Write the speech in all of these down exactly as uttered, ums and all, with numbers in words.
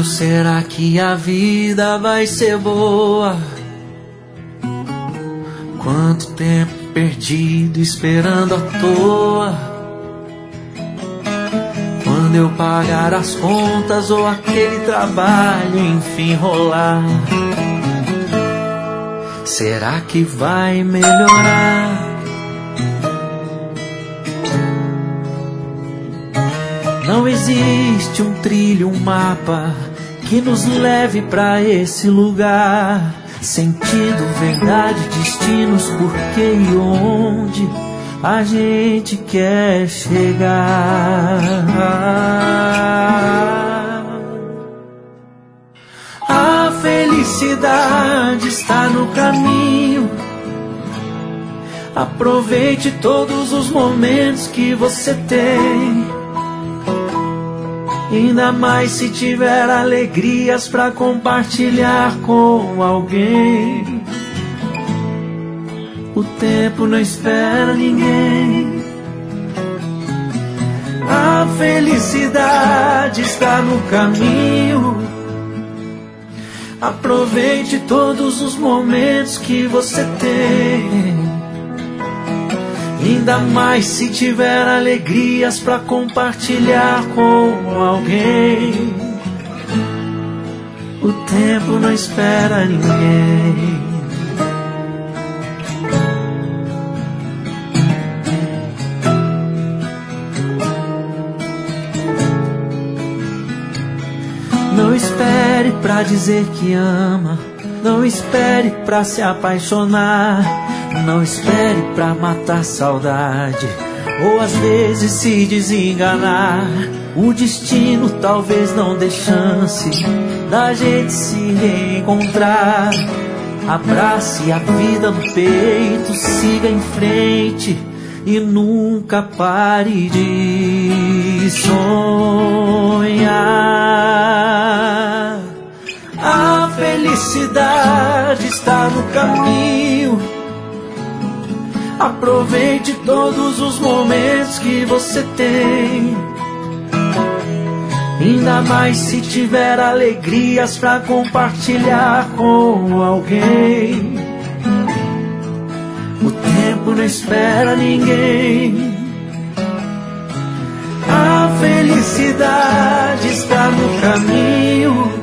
Quando será que a vida vai ser boa? Quanto tempo perdido esperando à toa? Quando eu pagar as contas ou aquele trabalho enfim rolar, será que vai melhorar? Não existe um trilho, um mapa que nos leve pra esse lugar. Sentido, verdade, destinos, porquê e onde a gente quer chegar. A felicidade está no caminho. Aproveite todos os momentos que você tem. Ainda mais se tiver alegrias pra compartilhar com alguém. O tempo não espera ninguém. A felicidade está no caminho. Aproveite todos os momentos que você tem. Ainda mais se tiver alegrias pra compartilhar com alguém. O tempo não espera ninguém. Não espere pra dizer que ama. Não espere pra se apaixonar. Não espere pra matar saudade, ou às vezes se desenganar. O destino talvez não dê chance da gente se reencontrar. Abrace a vida no peito, siga em frente e nunca pare de sonhar. A felicidade está no caminho. Aproveite todos os momentos que você tem. Ainda mais se tiver alegrias pra compartilhar com alguém. O tempo não espera ninguém. A felicidade está no caminho.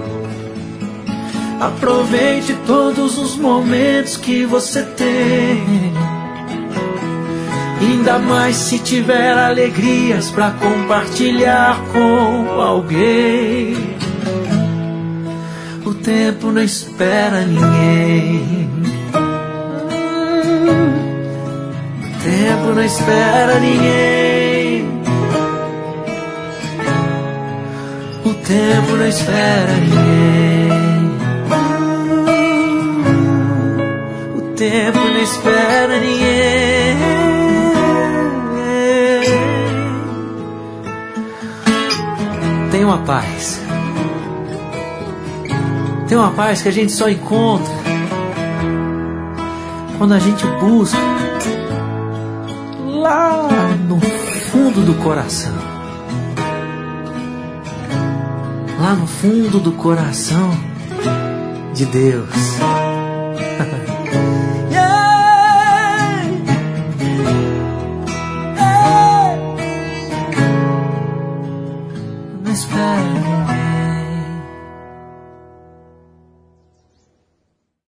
Aproveite todos os momentos que você tem. Ainda mais se tiver alegrias pra compartilhar com alguém. O tempo não espera ninguém. O tempo não espera ninguém. O tempo não espera ninguém. O tempo não espera ninguém. Tem uma paz. Tem uma paz que a gente só encontra quando a gente busca lá no fundo do coração. Lá no fundo do coração de Deus. Não espere ninguém.